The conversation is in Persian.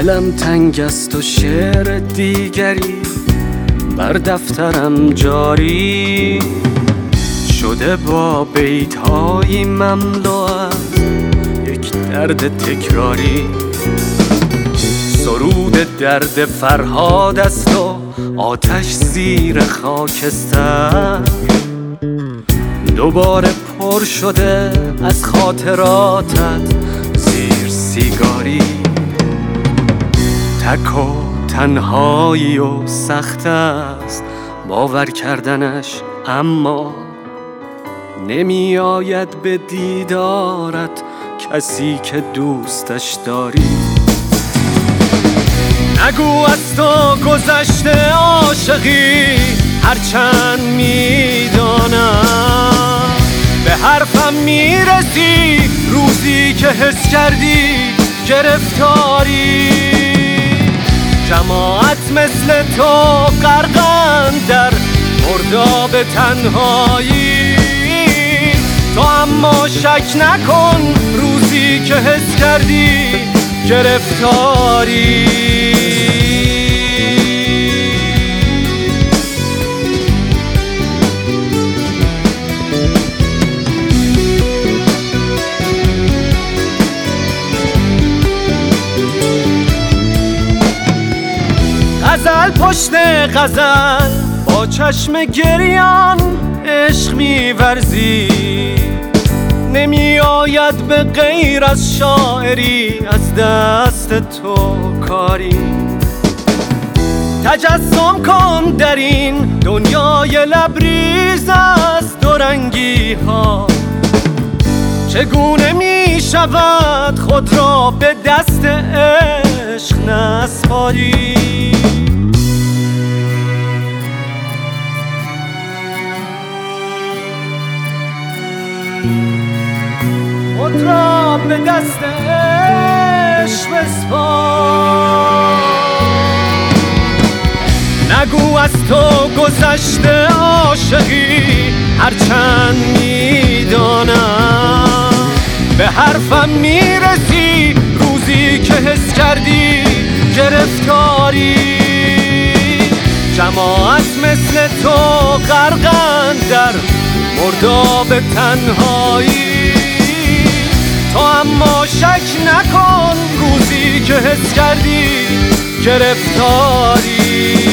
دلم تنگ است و شعر دیگری بر دفترم جاری شده با بیت‌هایی مملو از یک درد تکراری. سرود درد فرهاد است و آتش زیر خاکستر دوباره پر شده از خاطراتت زیر سیگاری. تک و تنهایی و سخت است باور کردنش، اما نمی آید به دیدارت کسی که دوستش داری. نگو از تو گذشته عاشقی، هرچند میدانم به حرفم میرسی روزی که حس کردی گرفتاری. جماعت مثل تو غرقن در مرداب تنهایی، تو اما شک نکن روزی که حس کردی گرفتاری. غزل پشت غزل با چشم گریان عشق می‌ورزی، نمی آید به غیر از شاعری از دست تو کاری. تجسم کن در این دنیای لبریز از دورنگی ها، چگونه می شود خود را به دست عشق نسپاری. خود را به دست عشق بسپار. نگو از تو گذشته عاشقی، هرچند میدانم به حرفم میرسی روزی که حس کردی گرفتاری. جماعت مثل تو غرقن در مرداب تنهایی، تو اما شک نکن روزی که حس کردی گرفتاری.